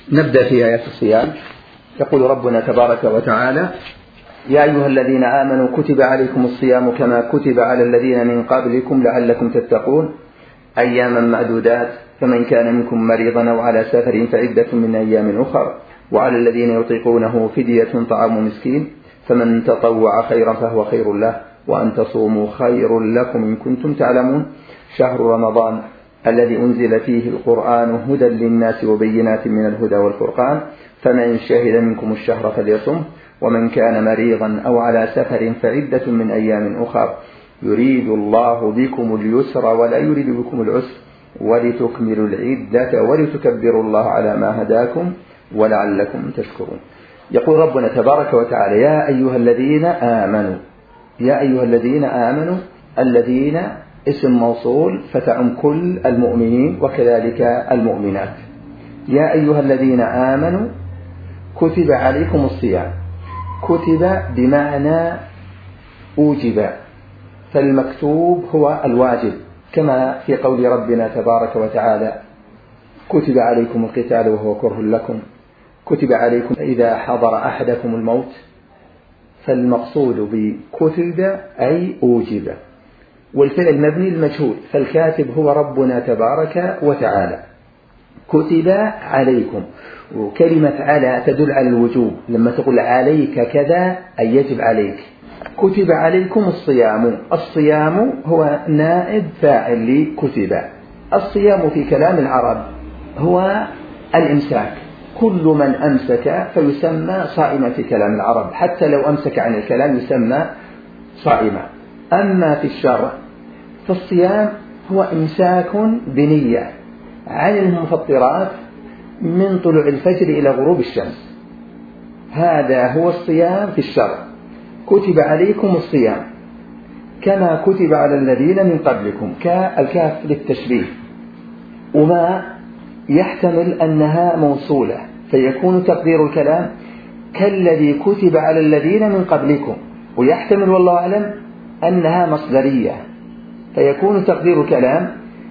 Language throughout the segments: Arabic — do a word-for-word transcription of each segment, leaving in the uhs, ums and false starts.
نبدأ في آيات الصيام. يقول ربنا تبارك وتعالى: يا أيها الذين آمنوا كتب عليكم الصيام كما كتب على الذين من قبلكم لعلكم تتقون أياما معدودات فمن كان منكم مريضا أو على سفر فعدة من أيام أخر وعلى الذين يطيقونه فدية طعام مسكين فمن تطوع خيرا فهو خير له وأن تصوموا خير لكم إن كنتم تعلمون شهر رمضان الذي أنزل فيه القرآن هدى للناس وبينات من الهدى والفرقان فمن شهد منكم الشهر فليصمه ومن كان مريضا أو على سفر فعدة من أيام أخر يريد الله بكم اليسر ولا يريد بكم العسر ولتكملوا العدة ولتكبروا الله على ما هداكم ولعلكم تشكرون. يقول ربنا تبارك وتعالى: يا أيها الذين آمنوا. يا أيها الذين آمنوا، الذين اسم موصول فتعم كل المؤمنين وكذلك المؤمنات. يا أيها الذين آمنوا كتب عليكم الصيام. كتب بمعنى أوجب، فالمكتوب هو الواجب، كما في قول ربنا تبارك وتعالى: كتب عليكم القتال وهو كره لكم، كتب عليكم إذا حضر أحدكم الموت. فالمقصود بكتب أي أوجب، والفعل مبني المجهول، فالكاتب هو ربنا تبارك وتعالى. كتب عليكم، وكلمة على تدل على الوجوب، لما تقول عليك كذا أي يجب عليك. كتب عليكم الصيام. الصيام هو نائب فاعل لكتب. الصيام في كلام العرب هو الإمساك، كل من أمسك فيسمى صائما في كلام العرب، حتى لو أمسك عن الكلام يسمى صائما. أما في الشرع فالصيام هو إمساك بنية عن المفطرات من طلوع الفجر إلى غروب الشمس، هذا هو الصيام في الشرع. كتب عليكم الصيام كما كتب على الذين من قبلكم، كالكاف للتشبيه، وما يحتمل أنها موصولة فيكون تقدير الكلام كالذي كتب على الذين من قبلكم، ويحتمل والله أعلم أنها مصدرية فيكون تقدير الكلام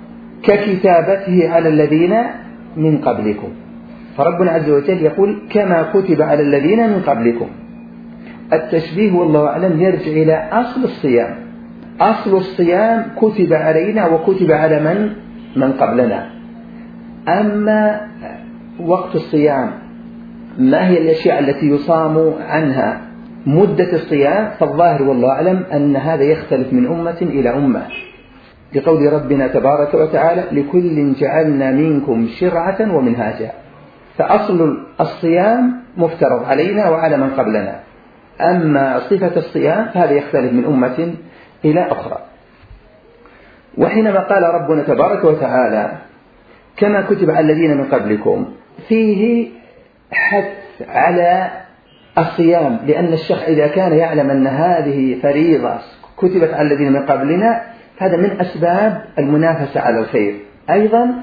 ككتابته على الذين من قبلكم. فربنا عز وجل يقول كما كتب على الذين من قبلكم. التشبيه والله أعلم يرجع إلى أصل الصيام. أصل الصيام كتب علينا وكتب على من من قبلنا. أما وقت الصيام ما هي الأشياء التي يصام عنها مدة الصيام، فالظاهر والله أعلم أن هذا يختلف من أمة إلى أمة، لقول ربنا تبارك وتعالى: لكل جعلنا منكم شرعة ومنهاجا. فأصل الصيام مفترض علينا وعلى من قبلنا، أما صفة الصيام فهذا يختلف من أمة إلى أخرى. وحينما قال ربنا تبارك وتعالى كما كتب على الذين من قبلكم، فيه حث على الصيام، لأن الشخص إذا كان يعلم أن هذه فريضة كتبت على الذين من قبلنا هذا من أسباب المنافسة على الخير. أيضا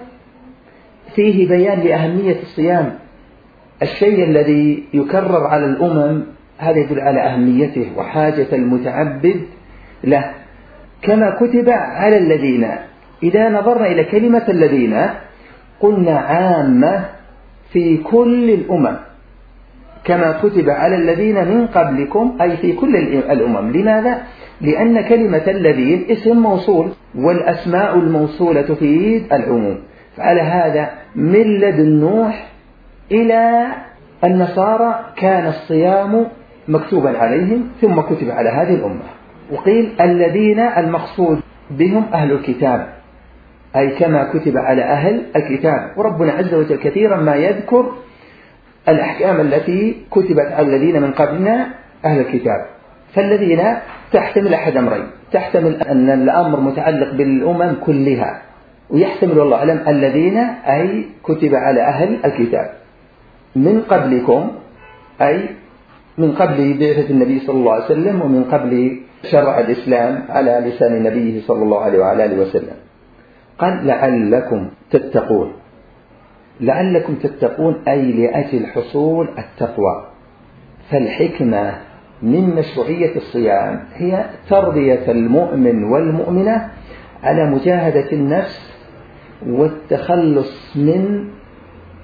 فيه بيان لأهمية الصيام، الشيء الذي يكرر على الأمم هذا يدل على أهميته وحاجة المتعبد له. كما كتب على الذين، إذا نظرنا إلى كلمة الذين قلنا عامة في كل الأمم، كما كتب على الذين من قبلكم أي في كل الأمم. لماذا؟ لأن كلمة الذين اسم موصول، والأسماء الموصولة تفيد العموم. فعلى هذا من لدن نوح إلى النصارى كان الصيام مكتوبا عليهم ثم كتب على هذه الأمة. وقيل الذين المقصود بهم أهل الكتاب، أي كما كتب على أهل الكتاب. وربنا عز وجل كثيرا ما يذكر الأحكام التي كتبت على الذين من قبلنا أهل الكتاب. فالذين تحتمل أحد أمرين، تحتمل أن الأمر متعلق بالأمم كلها، ويحتمل والله أعلم الذين أي كتب على أهل الكتاب. من قبلكم أي من قبل بعثة النبي صلى الله عليه وسلم، ومن قبل شرع الإسلام على لسان نبيه صلى الله عليه وعلى آله وسلم. قال لعلكم تتقون. لعلكم تتقون أي لأجل حصول التقوى. فالحكمة من مشروعية الصيام هي تربية المؤمن والمؤمنة على مجاهدة النفس والتخلص من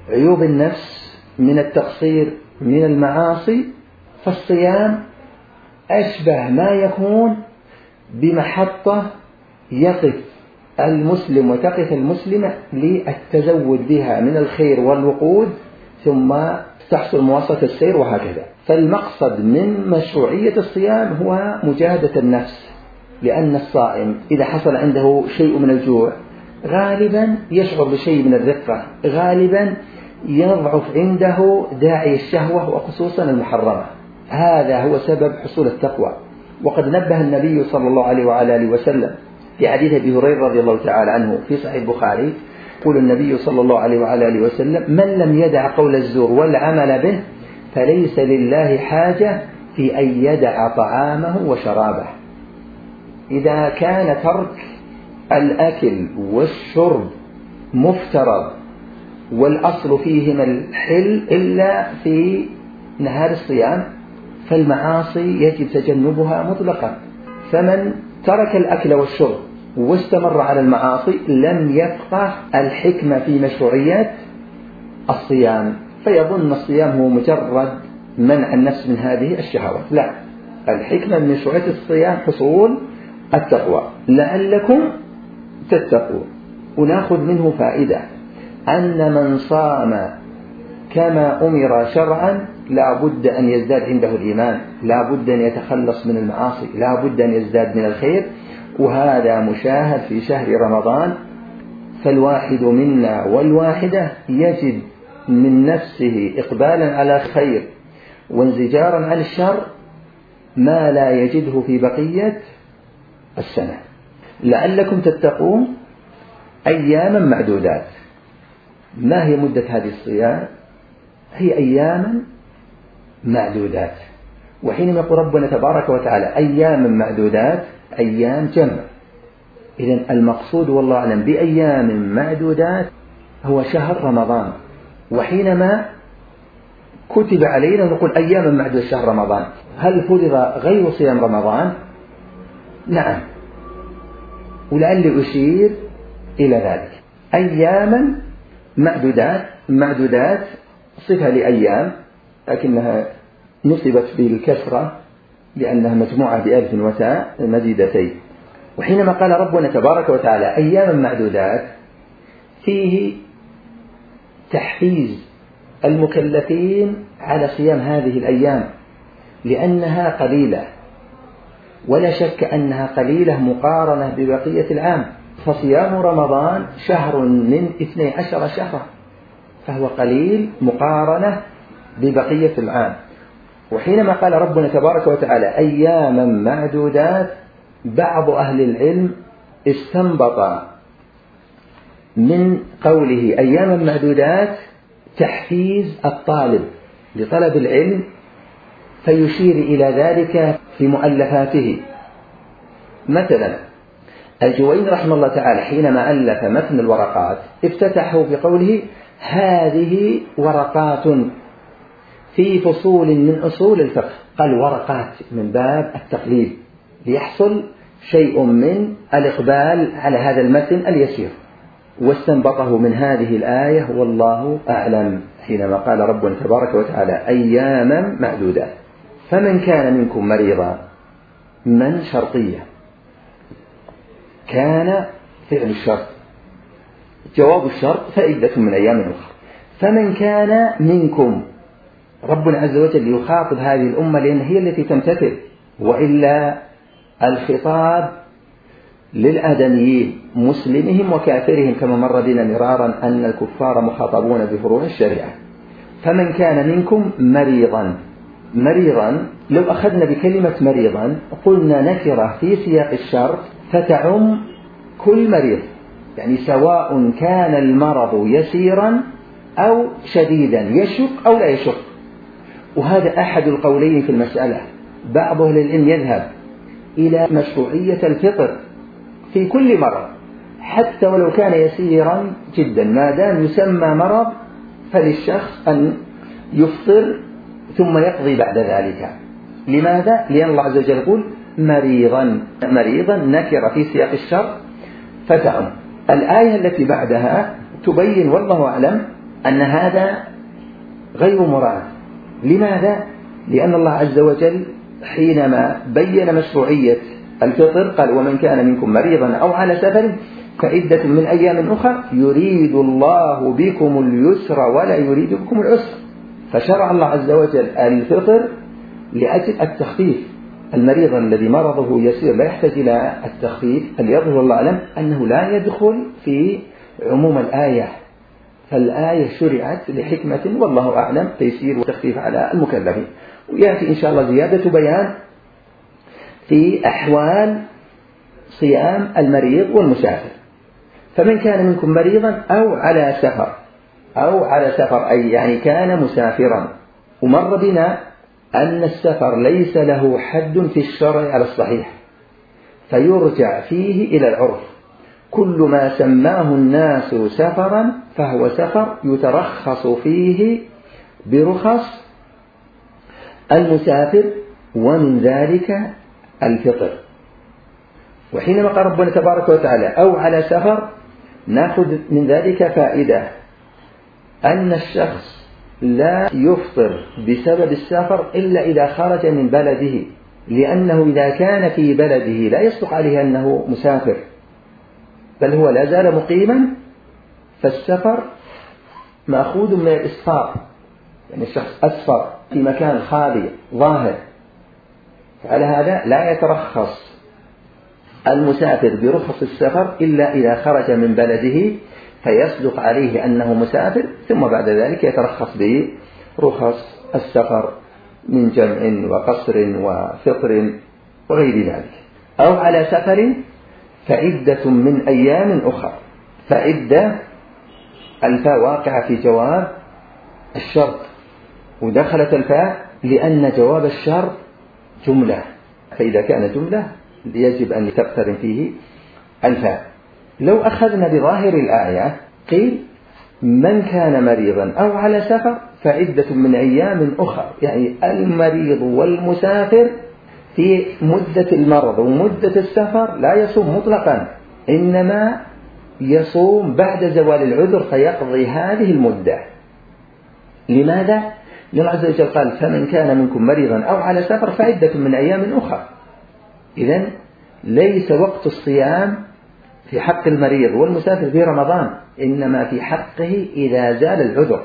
عيوب النفس من التقصير من المعاصي، فالصيام أشبه ما يكون بمحطة يقف المسلم وتقف المسلمة للتزود بها من الخير والوقود، ثم تحصل مواصلة السير وهكذا. فالمقصد من مشروعية الصيام هو مجاهدة النفس، لأن الصائم إذا حصل عنده شيء من الجوع غالبا يشعر بشيء من الرقة، غالبا يضعف عنده داعي الشهوة وخصوصا المحرمة. هذا هو سبب حصول التقوى. وقد نبه النبي صلى الله عليه وعلى آله وسلم في حديث أبي هريرة رضي الله تعالى عنه في صحيح البخاري، يقول النبي صلى الله عليه وعلى آله وسلم: من لم يدع قول الزور والعمل به فليس لله حاجة في أن يدع طعامه وشرابه. إذا كان ترك الأكل والشرب مفترض والأصل فيهما الحل إلا في نهار الصيام، فالمعاصي يجب تجنبها مطلقا. فمن ترك الأكل والشرب واستمر على المعاصي لم يفقه الحكمة في مشروعية الصيام، فيظن الصيام هو مجرد منع النفس من هذه الشهوات. لا، الحكمة من مشروعية الصيام حصول التقوى لعلكم تتقون. ونأخذ منه فائدة أن من صام كما أمر شرعا لا بد أن يزداد عنده الإيمان، لا بد أن يتخلص من المعاصي، لا بد أن يزداد من الخير، وهذا مشاهد في شهر رمضان. فالواحد منا والواحدة يجد من نفسه إقبالا على الخير وانزجارا عن الشر ما لا يجده في بقية السنة. لعلكم تتقون أياما معدودات. ما هي مدة هذه الصيام؟ هي أياما معدودات. وحينما يقول ربنا تبارك وتعالى أياما معدودات، أيام جمع. إذن المقصود والله أعلم بأيام معدودات هو شهر رمضان. وحينما كتب علينا نقول أياما معدودة شهر رمضان، هل فرض غير صيام رمضان؟ نعم، ولعلي أشير إلى ذلك. أياما معدودات، معدودات صفة لأيام لكنها نصبت بالكسرة لأنها مجموعة بألف وتاء مزيدتين. وحينما قال ربنا تبارك وتعالى أياما معدودات فيه تحفيز المكلفين على صيام هذه الأيام، لأنها قليلة ولا شك أنها قليلة مقارنة ببقية العام. فصيام رمضان شهر من اثني عشر شهرا، فهو قليل مقارنة ببقية العام. وحينما قال ربنا تبارك وتعالى أياما معدودات، بعض أهل العلم استنبط من قوله أياما معدودات تحفيز الطالب لطلب العلم، فيشير إلى ذلك في مؤلفاته. مثلا الجويني رحمه الله تعالى حينما ألف متن الورقات افتتحه بقوله هذه ورقات في فصول من أصول الفقه، قال ورقات من باب التقليد ليحصل شيء من الإقبال على هذا المتن اليسير، واستنبطه من هذه الآية والله أعلم حينما قال ربنا تبارك وتعالى أياما معدودات. فمن كان منكم مريضا، من شرطية، كان فعل الشرط، جواب الشرط فعدة من أيام أخرى. فمن كان منكم، ربنا عز وجل يخاطب هذه الأمة لأن هي التي تمتثل، وإلا الخطاب للآدميين مسلمهم وكافرهم كما مر بنا مرارا أن الكفار مخاطبون بفروع الشريعة. فمن كان منكم مريضا، مريضا لو أخذنا بكلمة مريضا قلنا نكرة في سياق الشرط فتعم كل مريض، يعني سواء كان المرض يسيرا أو شديدا، يشق أو لا يشق. وهذا أحد القولين في المسألة. بعض أهل العلم يذهب إلى مشروعية الفطر في كل مرض حتى ولو كان يسيرا جدا، ما دام يسمى مرض فللشخص أن يفطر ثم يقضي بعد ذلك. لماذا؟ لأن الله عز وجل يقول مريضا، مريضا نكر في سياق الشر فتعم. الآية التي بعدها تبين والله أعلم أن هذا غير مراد. لماذا؟ لأن الله عز وجل حينما بين مشروعية الفطر قال ومن كان منكم مريضا أو على سفر فعدة من أيام أخرى يريد الله بكم اليسر ولا يريد بكم العسر. فشرع الله عز وجل الفطر لأجل التخفيف. المريض الذي مرضه يسير لا يحتاج إلى التخفيف. اليظهر الله أعلم أنه لا يدخل في عموم الآية، فالآية شرعت لحكمة والله أعلم تيسير وتخفيف على المكلفين. ويأتي إن شاء الله زيادة بيان في أحوال صيام المريض والمسافر. فمن كان منكم مريضا أو على سفر، أو على سفر أي يعني كان مسافرا. ومر بنا أن السفر ليس له حد في الشرع على الصحيح، فيرجع فيه إلى العرف. كل ما سماه الناس سفرا فهو سفر يترخص فيه برخص المسافر، ومن ذلك الفطر. وحينما قال ربنا تبارك وتعالى أو على سفر نأخذ من ذلك فائدة أن الشخص لا يفطر بسبب السفر إلا إذا خرج من بلده، لأنه إذا كان في بلده لا يصدق عليه أنه مسافر، بل هو لا زال مقيما. فالسفر مأخوذ من الإسفار، يعني الشخص أسفر في مكان خالي ظاهر. فعلى هذا لا يترخص المسافر برخص السفر إلا إذا خرج من بلده فيصدق عليه أنه مسافر، ثم بعد ذلك يترخص برخص السفر من جمع وقصر وفطر وغير ذلك. أو على سفر فعدة من أيام أخرى. فعدة الفاء واقعة في جواب الشرط، ودخلت الفاء لأن جواب الشرط جملة، فإذا كان جملة يجب أن تقترن فيه الفاء. لو أخذنا بظاهر الآية قيل من كان مريضا أو على سفر فعدة من أيام أخرى، يعني المريض والمسافر في مدة المرض ومدة السفر لا يصوم مطلقا، إنما يصوم بعد زوال العذر فيقضي هذه المدة. لماذا؟ لأن عز وجل قال فمن كان منكم مريضا أو على سفر فعدة من أيام أخرى. إذن ليس وقت الصيام في حق المريض والمسافر في رمضان، إنما في حقه إذا زال العذر.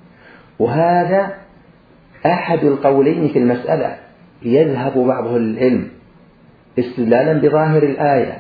وهذا أحد القولين في المسألة. يذهب بعض العلم استدلالا بظاهر الآية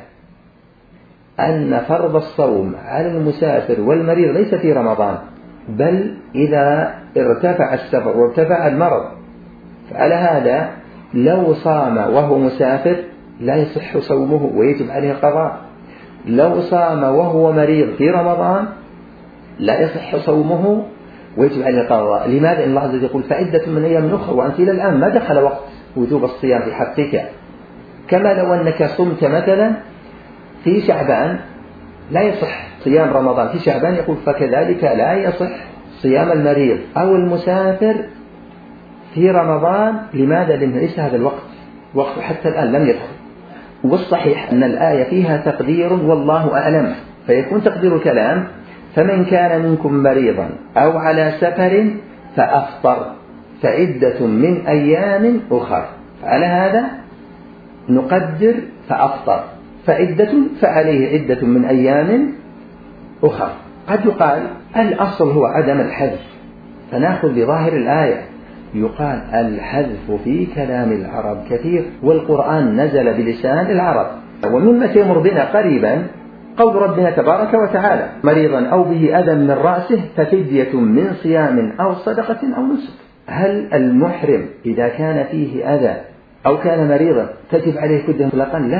أن فرض الصوم على المسافر والمريض ليس في رمضان، بل إذا ارتفع السفر وارتفع المرض. فعلى هذا لو صام وهو مسافر لا يصح صومه ويجب عليه القضاء، لو صام وهو مريض في رمضان لا يصح صومه ويجب عليه القضاء. لماذا؟ إن الله عز وجل يقول فعدة من أيام أخرى، وأنت إلى الآن ما دخل وقت وجوب الصيام في حقك. كما لو أنك صمت مثلا في شعبان لا يصح صيام رمضان في شعبان، يقول فكذلك لا يصح صيام المريض أو المسافر في رمضان. لماذا؟ لأنه ليس هذا الوقت، وقت حتى الآن لم يدخل. والصحيح أن الآية فيها تقدير والله أعلم، فيكون تقدير الكلام فمن كان منكم مريضا أو على سفر فأفطر فعدة من أيام أخر. على هذا نقدر فأفطر فعدة فعليه عدة من أيام أخر. قد يقال الأصل هو عدم الحذف، فنأخذ بظاهر الآية. يقال الحذف في كلام العرب كثير، والقرآن نزل بلسان العرب. ومما سيمر بنا قريبا قول ربنا تبارك وتعالى مريضا أو به أذى من رأسه ففدية من صيام أو صدقة أو نسك. هل المحرم إذا كان فيه أذى أو كان مريضا تجب عليه فدية مطلقا؟ لا،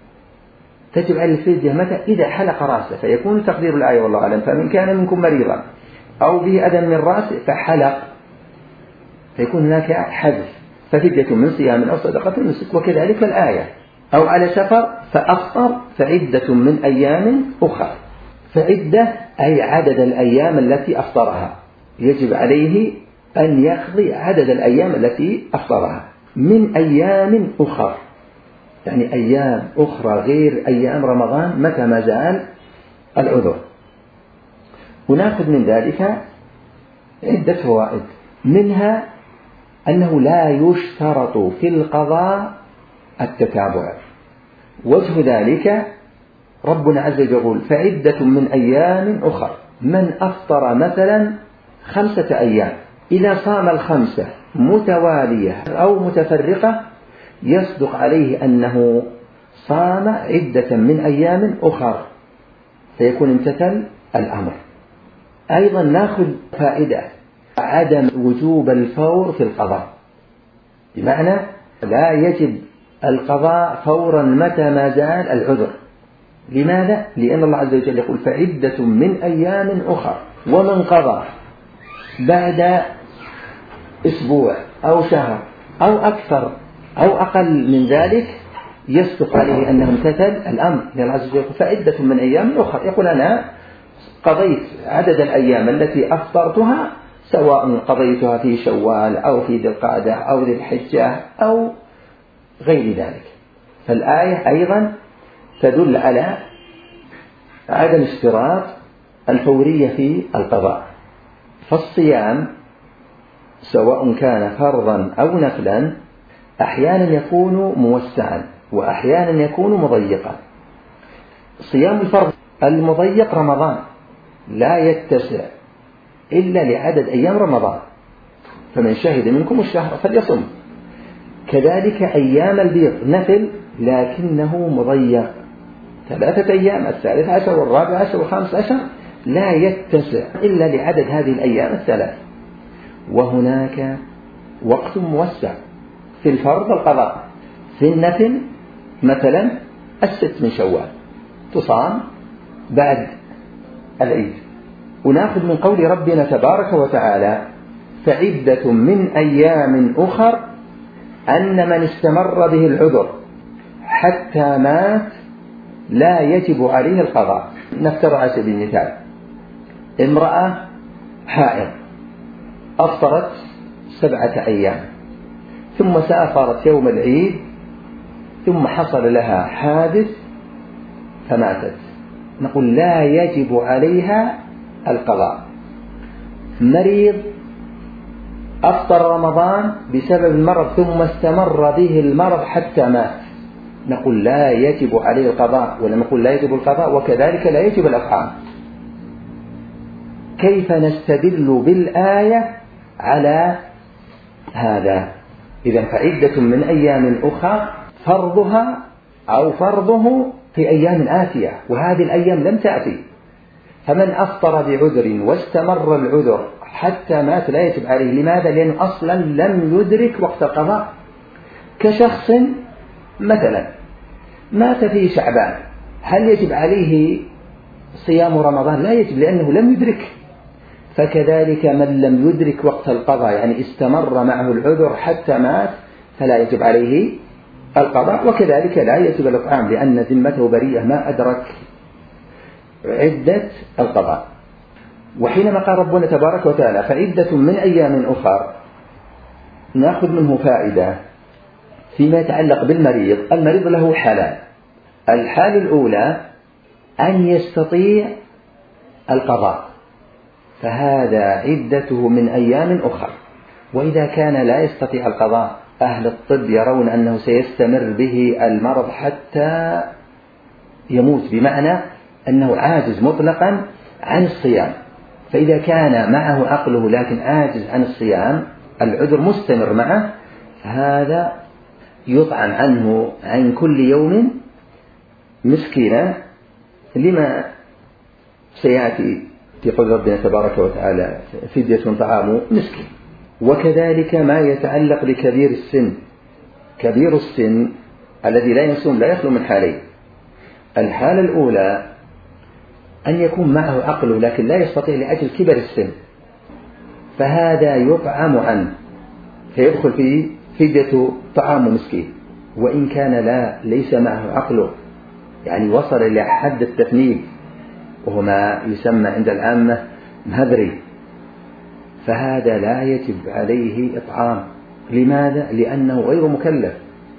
تجب عليه الفدية متى؟ إذا حلق رأسه، فيكون تقدير الآية والله أعلم فمن كان منكم مريضا أو به أذى من رأسه فحلق، فيكون هناك حذف ففدية من صيام أو صدقة نسك. وكذلك الآية أو على سفر فأفطر فعدة من أيام أخرى. فعدة أي عدد الأيام التي أفطرها، يجب عليه أن يقضي عدد الأيام التي أفطرها من أيام أخرى، يعني أيام أخرى غير أيام رمضان متى ما زال العذر. ونأخذ من ذلك عدة فوائد، منها أنه لا يشترط في القضاء التتابع. وجه ذلك ربنا عز وجل يقول فعدة من أيام أخر. من أفطر مثلا خمسة أيام، إذا صام الخمسة متوالية أو متفرقة يصدق عليه أنه صام عدة من أيام أخر، فيكون امتثل الأمر. أيضا نأخذ فائدة عدم وجوب الفور في القضاء، بمعنى لا يجب القضاء فورا متى ما زال العذر. لماذا؟ لأن الله عز وجل يقول فعدة من أيام أخر. ومن قضى بعد أسبوع أو شهر أو أكثر أو أقل من ذلك يصدق عليه أنه امتثل الأمر، لأن الله عز وجل يقول فعدة من أيام أخر. يقول أنا قضيت عدد الأيام التي أفطرتها، سواء قضيتها في شوال أو في ذي القعدة أو ذي الحجة أو غير ذلك. فالآية أيضا تدل على عدم اشتراط الفورية في القضاء. فالصيام سواء كان فرضا أو نفلا أحيانا يكون موسعا وأحيانا يكون مضيقا. صيام الفرض المضيق رمضان لا يتسع إلا لعدد أيام رمضان، فمن شهد منكم الشهر فليصم. كذلك أيام البيض نفل لكنه مضيق، ثلاثة أيام، الثالث عشر والرابع عشر والخامس عشر، لا يتسع إلا لعدد هذه الأيام الثلاث. وهناك وقت موسع في الفرض القضاء، في النفل مثلا الست من شوال تصام بعد العيد. ونأخذ من قول ربنا تبارك وتعالى فعدة من أيام أخر أن من استمر به العذر حتى مات لا يجب عليه القضاء. نفترض على سبيل المثال امرأة حائض أفطرت سبعة أيام ثم سافرت يوم العيد ثم حصل لها حادث فماتت، نقول لا يجب عليها القضاء. مريض أفطر رمضان بسبب المرض ثم استمر به المرض حتى مات، نقول لا يجب عليه القضاء، ولا نقول لا يجب القضاء وكذلك لا يجب الإطعام. كيف نستدل بالآية على هذا؟ إذن فعدة من أيام أخرى فرضها أو فرضه في أيام آتية، وهذه الأيام لم تأتي. فمن أفطر بعذر واستمر العذر حتى مات لا يجب عليه. لماذا؟ لأنه أصلا لم يدرك وقت القضاء. كشخص مثلا مات في شعبان، هل يجب عليه صيام رمضان؟ لا يجب، لأنه لم يدرك. فكذلك من لم يدرك وقت القضاء يعني استمر معه العذر حتى مات فلا يجب عليه القضاء، وكذلك لا يجب الإطعام لأن ذمته بريئة ما أدرك عدة القضاء. وحينما قال ربنا تبارك وتعالى فعدة من أيام أخر نأخذ منه فائدة فيما يتعلق بالمريض. المريض له حالان، الحالة الأولى أن يستطيع القضاء فهذا عدته من أيام أخر. وإذا كان لا يستطيع القضاء أهل الطب يرون أنه سيستمر به المرض حتى يموت، بمعنى أنه عاجز مطلقا عن الصيام. فإذا كان معه عقله لكن عاجز عن الصيام العذر مستمر معه، هذا يطعم عنه عن كل يوم مسكينا، لما سيأتي في قول ربنا تبارك وتعالى فدية طعام مسكين. وكذلك ما يتعلق بكبير السن. كبير السن الذي لا يصوم لا يخلو من حالين. الحالة الأولى أن يكون معه عقله لكن لا يستطيع لأجل كبر السن، فهذا يطعم عنه فيدخل في فدية طعام مسكين. وإن كان لا ليس معه عقله، يعني وصل إلى حد التفنيد وهو ما يسمى عند العامة مهذري، فهذا لا يجب عليه إطعام. لماذا؟ لأنه غير مكلف،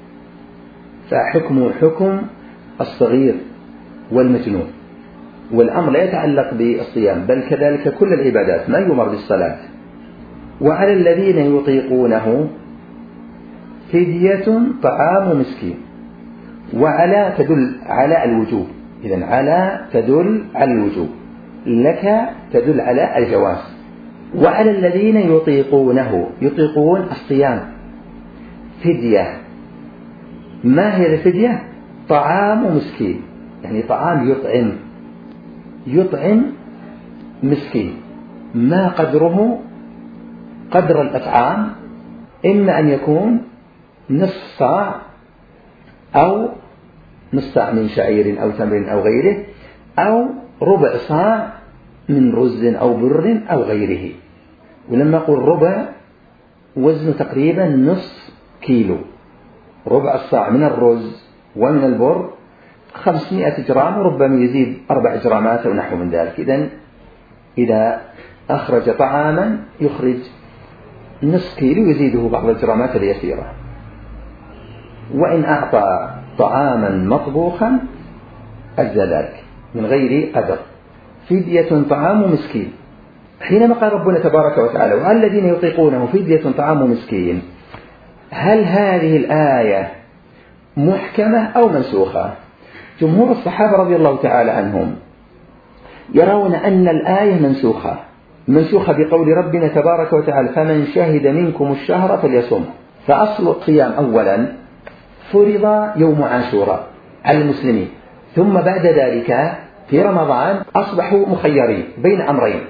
فحكمه حكم الصغير والمجنون. والأمر لا يتعلق بالصيام بل كذلك كل العبادات. ما يؤمر بالصلاة وعلى الذين يطيقونه فدية طعام مسكين. وعلى تدل على الوجوب، إذن على تدل على الوجوب، لك تدل على الجواز. وعلى الذين يطيقونه، يطيقون الصيام فدية. ما هي الفدية؟ طعام مسكين، يعني طعام يطعم يطعم مسكين. ما قدره؟ قدر الإطعام إما أن يكون نصف صاع أو نصف صاع من شعير أو تمر أو غيره، أو ربع صاع من رز أو بر أو غيره. ولما أقول ربع وزنه تقريبا نصف كيلو. ربع الصاع من الرز ومن البر خمسمائة جرام، وربما يزيد أربع جرامات أو نحو من ذلك. إذن إذا أخرج طعاما يخرج نصف كيلو يزيده بعض الجرامات اليسيرة. وإن أعطى طعاما مطبوخا أجزى ذلك من غير قدر. فدية طعام مسكين. حينما قال ربنا تبارك وتعالى وعلى الذين يطيقونه فدية طعام مسكين، هل هذه الآية محكمة أو منسوخة؟ جمهور الصحابة رضي الله تعالى عنهم يرون أن الآية منسوخة منسوخة بقول ربنا تبارك وتعالى فمن شهد منكم الشهر فليصم. فأصل الصيام أولا فرض يوم عاشوراء على المسلمين، ثم بعد ذلك في رمضان أصبحوا مخيرين بين أمرين،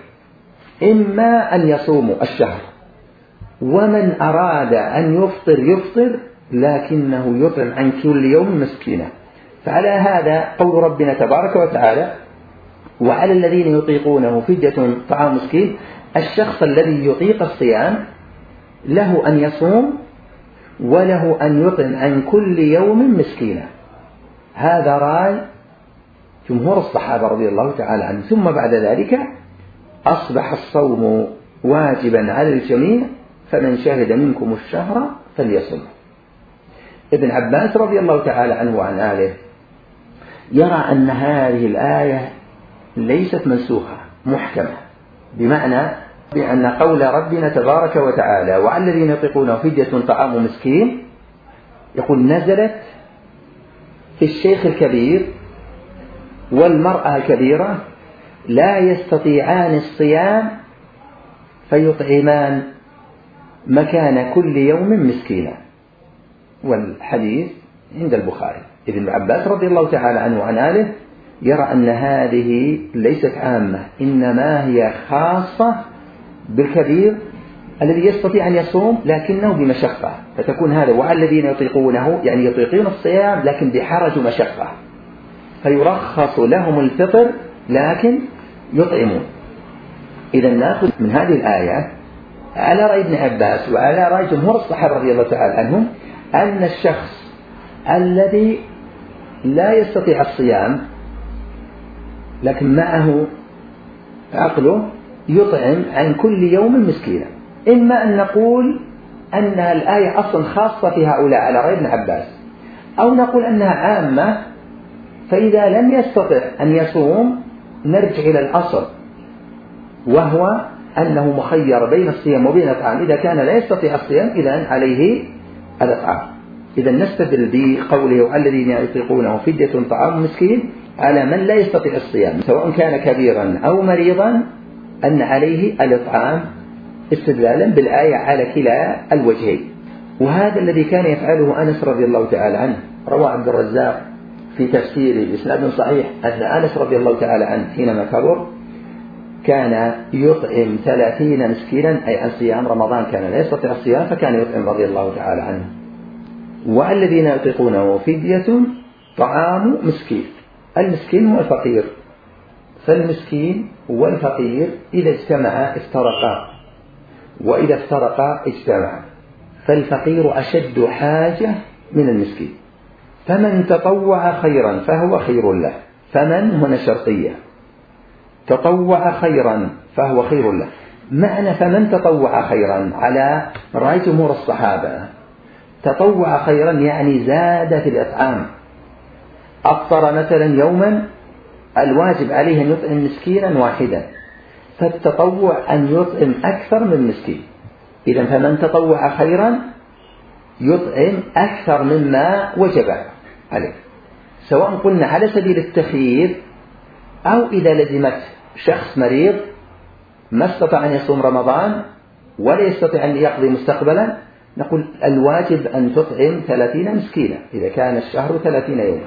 إما أن يصوموا الشهر، ومن أراد أن يفطر يفطر لكنه يطعم عن كل يوم مسكينا. فعلى هذا قول ربنا تبارك وتعالى وعلى الذين يطيقونه فدية طعام مسكين. الشخص الذي يطيق الصيام له أن يصوم وله أن يطعم عن كل يوم مسكينا. هذا رأي جمهور الصحابة رضي الله تعالى عنهم. ثم بعد ذلك أصبح الصوم واجبا على الجميع، فمن شهد منكم الشهر فليصم. ابن عباس رضي الله تعالى عنه وعن آله يرى أن هذه الآية ليست منسوخة محكمة، بمعنى بأن قول ربنا تبارك وتعالى وعلى الذين يطيقونه فدية طعام مسكين يقول نزلت في الشيخ الكبير والمرأة الكبيرة لا يستطيعان الصيام فيطعمان مكان كل يوم مسكينا. والحديث عند البخاري. ابن عباس رضي الله تعالى عنه وعن آله يرى أن هذه ليست عامة، إنما هي خاصة بالكبير الذي يستطيع أن يصوم لكنه بمشقة، فتكون هذا وعلى الذين يطيقونه يعني يطيقون الصيام لكن بحرج ومشقة، فيرخص لهم الفطر لكن يطعمون. إذا نأخذ من هذه الآية على رأي ابن عباس وعلى رأي جمهور الصحابة رضي الله تعالى عنهم أن الشخص الذي لا يستطيع الصيام لكن معه عقله يطعم عن كل يوم مسكينا. إما أن نقول أن الآية أصلا خاصة في هؤلاء على رأي ابن عباس، أو نقول أنها عامة، فإذا لم يستطع أن يصوم نرجع إلى الأصل وهو أنه مخير بين الصيام وبين الإطعام. إذا كان لا يستطيع الصيام إذن عليه الإطعام. إذا نستدل بقوله وعلى الذين يطيقونه فدية طعام مسكين على من لا يستطيع الصيام سواء كان كبيرا أو مريضا أن عليه الإطعام استدلالا بالآية على كلا الوجهين. وهذا الذي كان يفعله أنس رضي الله تعالى عنه. روى عبد الرزاق في تفسيره بإسناد صحيح أن أنس رضي الله تعالى عنه حينما كبر كان يطعم ثلاثين مسكينا، أي عن صيام رمضان كان لا يستطيع الصيام فكان يطعم رضي الله تعالى عنه. والذين يطيقونه فدية طعام مسكين. المسكين هو الفقير، فالمسكين والفقير إذا اجتمعا افترقا، وإذا افترقا اجتمعا، فالفقير أشد حاجة من المسكين. فمن تطوع خيرا فهو خير له. فمن هنا شرطية، تطوع خيرا فهو خير له. معنى فمن تطوع خيرا على رأي جمهور الصحابة تطوع خيرا يعني زاد في الإطعام. أفطر مثلا يوما الواجب عليه أن يطعم مسكينا واحدا، فالتطوع أن يطعم أكثر من مسكين. إذا فمن تطوع خيرا يطعم أكثر مما وجب عليه، سواء قلنا على سبيل التخيير أو إذا لزمت شخص مريض ما استطاع أن يصوم رمضان ولا يستطيع أن يقضي مستقبلا، نقول الواجب أن تطعم ثلاثين مسكينا إذا كان الشهر ثلاثين يوما،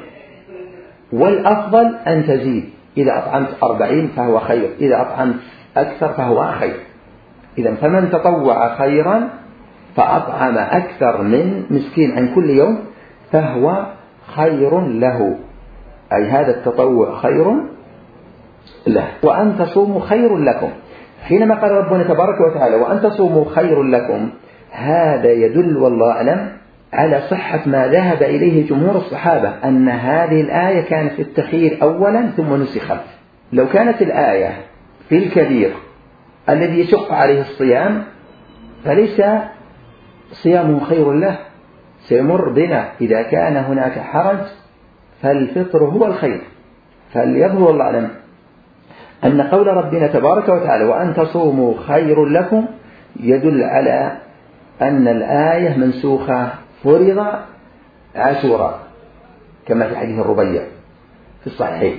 والأفضل أن تزيد، إذا أطعمت أربعين فهو خير، إذا أطعمت أكثر فهو خير. إذا فمن تطوع خيرا فأطعم أكثر من مسكين عن كل يوم فهو خير له، أي هذا التطوع خير له. وأن تصوموا خير لكم، حينما قال ربنا تبارك وتعالى وأن تصوموا خير لكم، هذا يدل والله أعلم على صحة ما ذهب إليه جمهور الصحابة، أن هذه الآية كانت في التخيير أولا ثم نسخت. لو كانت الآية في الكبير الذي يشق عليه الصيام فليس صيامه خير له، سيمر بنا إذا كان هناك حرج فالفطر هو الخير. فليظهر الله أعلم أن قول ربنا تبارك وتعالى وأن تصوموا خير لكم يدل على أن الآية منسوخة، فرض عاشوراء كما في حديث الربيع في الصحيح،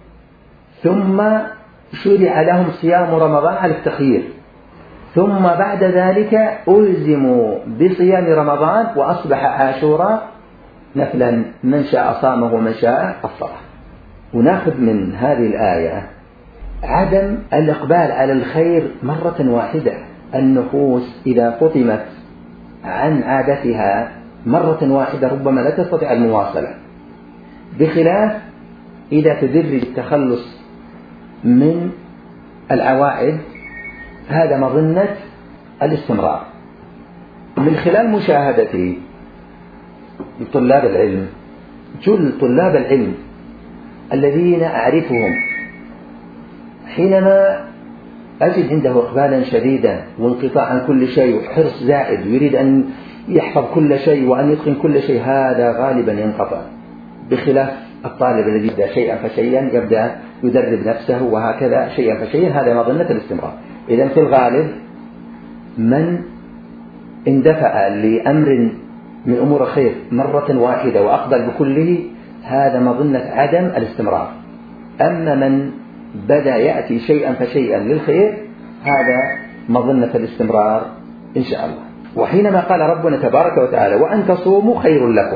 ثم شرع لهم صيام رمضان على التخيير، ثم بعد ذلك ألزموا بصيام رمضان وأصبح عاشوراء نفلا، من شاء صامه ومن شاء أفطره. ونأخذ من هذه الآية عدم الإقبال على الخير مرة واحدة. النفوس إذا فطمت عن عادتها مرة واحدة ربما لا تستطيع المواصلة، بخلاف إذا تدرج التخلص من العوائد، هذا مظنة الاستمرار. من خلال مشاهدتي لطلاب العلم، جل طلاب العلم الذين أعرفهم حينما أجد عنده إقبالا شديدا وانقطاع عن كل شيء وحرص زائد ويريد أن يحفظ كل شيء وأن يتقن كل شيء، هذا غالبا ينقطع، بخلاف الطالب الذي يبدأ شيئا فشيئا، يبدأ يدرب نفسه وهكذا شيئا فشيئا، هذا مظنة الاستمرار. إذن في الغالب من اندفع لأمر من أمور الخير مرة واحدة وأقبل بكله، هذا مظنة عدم الاستمرار. أما من بدأ يأتي شيئا فشيئا للخير، هذا مظنة الاستمرار إن شاء الله. وحينما قال ربنا تبارك وتعالى وأن تصوموا خير لكم،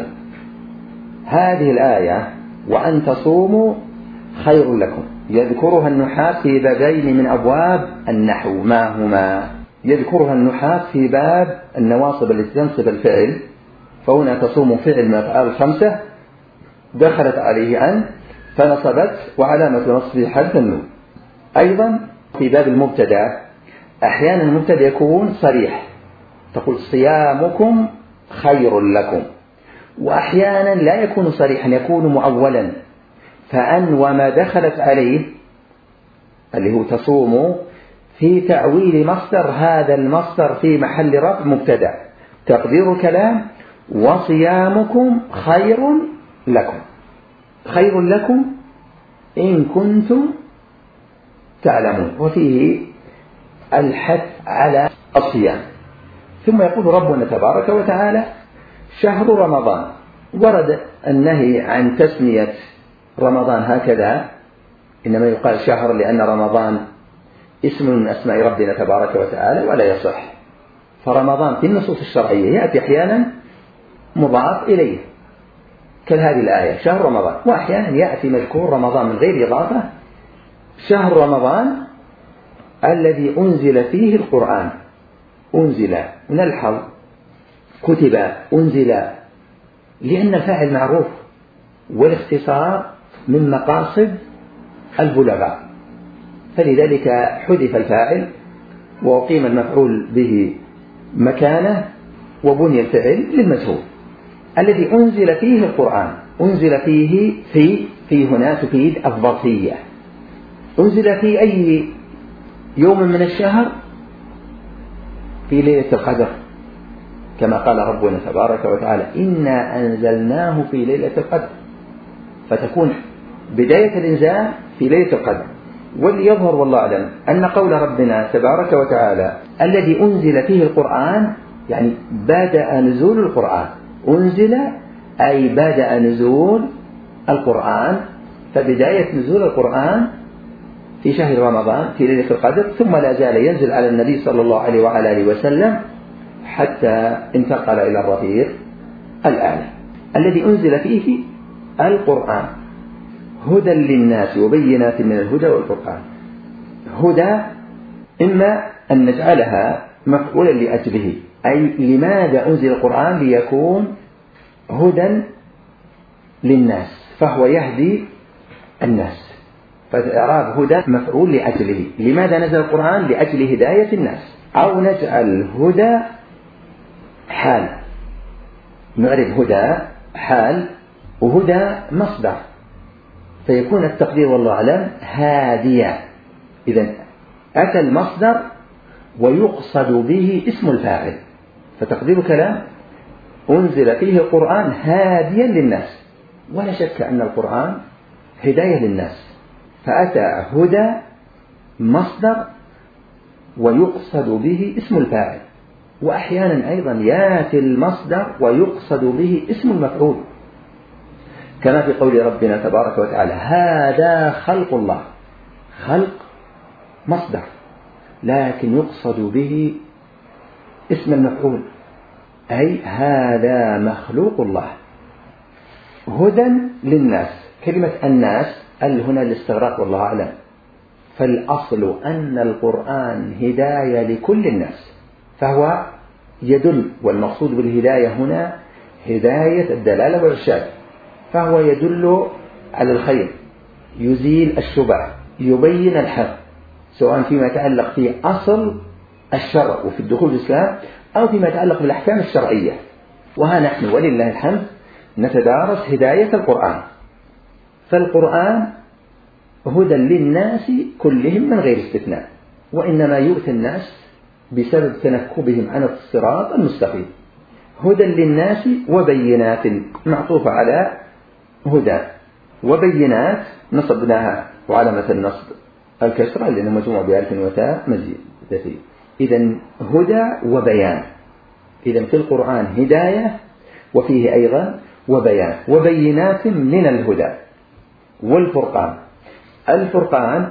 هذه الآية وأن تصوموا خير لكم يذكرها النحاة في بابين من أبواب النحو، ما هما؟ يذكرها النحاة في باب النواصب التي تنصب الفعل، فهنا تصوم فعل من الأفعال الخمسة دخلت عليه أن فنصبت وعلامة نصبه حذف النون. أيضا في باب المبتدأ أحيانا المبتدأ يكون صريح، تقول صيامكم خير لكم، وأحيانا لا يكون صريحا، يكون مؤولا، فأن وما دخلت عليه اللي هو تصوم في تأويل مصدر، هذا المصدر في محل رفع مبتدأ، تقدير كلام وصيامكم خير لكم، خير لكم إن كنتم تعلمون، وفيه الحث على الصيام. ثم يقول ربنا تبارك وتعالى شهر رمضان، ورد النهي عن تسمية رمضان هكذا، إنما يقال شهر لأن رمضان اسم من أسماء ربنا تبارك وتعالى ولا يصح. فرمضان في النصوص الشرعية يأتي أحيانا مضاف إليه كهذه الآية شهر رمضان، وأحيانا يأتي مذكور رمضان من غير إضافة، شهر رمضان الذي أنزل فيه القرآن. أنزل، نلحظ كتب، أنزل، لأن الفاعل معروف، والاختصار من مقاصد البلغاء، فلذلك حذف الفاعل وأقيم المفعول به مكانه وبني الفعل للمجهول. الذي أنزل فيه القرآن، أنزل فيه في في هنا تفيد الظرفية، أنزل في أي يوم من الشهر؟ في ليلة القدر، كما قال ربنا تبارك وتعالى إنا أنزلناه في ليلة القدر، فتكون بداية الإنزال في ليلة القدر. وليظهر والله أعلم أن قول ربنا تبارك وتعالى الذي أنزل فيه القرآن، يعني بدأ نزول القرآن، أنزل أي بدأ نزول القرآن، فبداية نزول القرآن في شهر رمضان في ليلة القدر، ثم لا زال ينزل على النبي صلى الله عليه وعلى آله وسلم حتى انتقل إلى الرفيق الأعلى الذي أنزل فيه القرآن هدى للناس وبينات من الهدى والفرقان. هدى إما أن نجعلها مفعولا لأجله، أي لماذا أنزل القرآن؟ ليكون هدى للناس، فهو يهدي الناس، فإعراب هدى مفعول لأجله. لماذا نزل القرآن؟ لأجل هداية الناس. أو نجعل هدى حال، نعرف هدى حال وهدى مصدر، فيكون التقدير والله أعلم هادية. إذن أتى المصدر ويقصد به اسم الفاعل، فتقدير كلام أنزل فيه القرآن هاديا للناس، ولا شك أن القرآن هداية للناس، فأتى هدى مصدر ويقصد به اسم الفاعل. وأحيانا أيضا يأتي المصدر ويقصد به اسم المفعول، كما في قول ربنا تبارك وتعالى هذا خلق الله، خلق مصدر لكن يقصد به اسم المفعول، أي هذا مخلوق الله. هدى للناس، كلمة الناس ال هنا الاستغراق والله أعلم، فالأصل أن القرآن هداية لكل الناس، فهو يدل، والمقصود بالهداية هنا هداية الدلالة والإرشاد، فهو يدل على الخير، يزيل الشبه، يبين الحق، سواء فيما يتعلق في أصل الشرع وفي الدخول في الإسلام، أو فيما يتعلق بالأحكام الشرعية. وها نحن ولله الحمد نتدارس هداية القرآن، فالقرآن هدى للناس كلهم من غير استثناء، وإنما يؤتى الناس بسبب تنكبهم عن الصراط المستقيم. هدى للناس وبينات معطوفة على هدى، وبينات نصبناها وعلامة النصب الكسرة لأنه مجموع بألف وتاء مزيد. إذن هدى وبيان، إذن في القرآن هداية وفيه أيضا وبيان، وبينات من الهدى والفرقان. الفرقان